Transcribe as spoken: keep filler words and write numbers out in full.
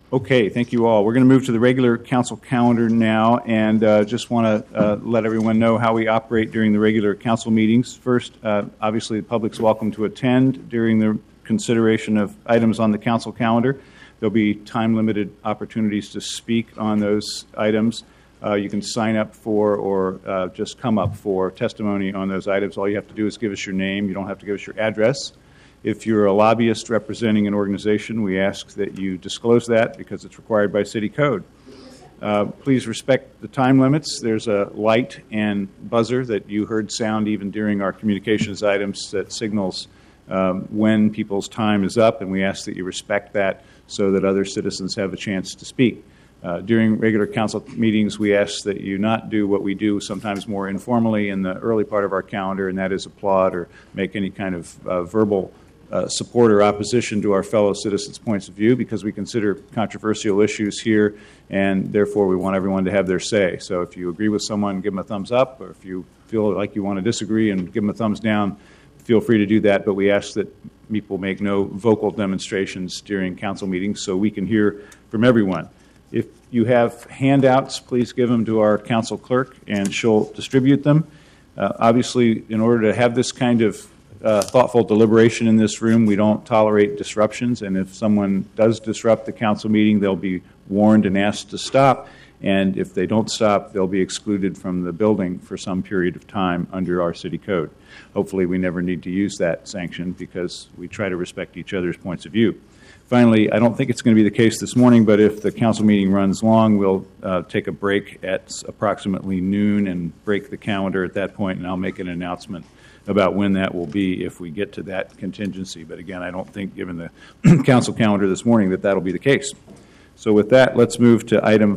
Okay, thank you all. We're going to move to the regular council calendar now, and uh, just want to uh, let everyone know how we operate during the regular council meetings. First, uh, obviously, the public's welcome to attend during the consideration of items on the council calendar. There'll be time-limited opportunities to speak on those items. Uh, you can sign up for or uh, just come up for testimony on those items. All you have to do is give us your name. You don't have to give us your address. If you're a lobbyist representing an organization, we ask that you disclose that because it's required by city code. Uh, please respect the time limits. There's a light and buzzer that you heard sound even during our communications items that signals um, when people's time is up, and we ask that you respect that so that other citizens have a chance to speak. Uh, during regular council meetings, we ask that you not do what we do sometimes more informally in the early part of our calendar, and that is applaud or make any kind of uh, verbal Uh, support or opposition to our fellow citizens' points of view, because we consider controversial issues here, and therefore we want everyone to have their say. So if you agree with someone, give them a thumbs up, or if you feel like you want to disagree and give them a thumbs down, feel free to do that. But we ask that people make no vocal demonstrations during council meetings so we can hear from everyone. If you have handouts, please give them to our council clerk, and she'll distribute them. Uh, obviously, in order to have this kind of Uh, thoughtful deliberation in this room, we don't tolerate disruptions, and if someone does disrupt the council meeting, they'll be warned and asked to stop, and if they don't stop, they'll be excluded from the building for some period of time under our city code. Hopefully we never need to use that sanction because we try to respect each other's points of view. Finally, I don't think it's going to be the case this morning, but if the council meeting runs long, we'll uh, take a break at approximately noon and break the calendar at that point, and I'll make an announcement about when that will be if we get to that contingency. But again, I don't think, given the council calendar this morning, that that'll be the case. So with that, let's move to item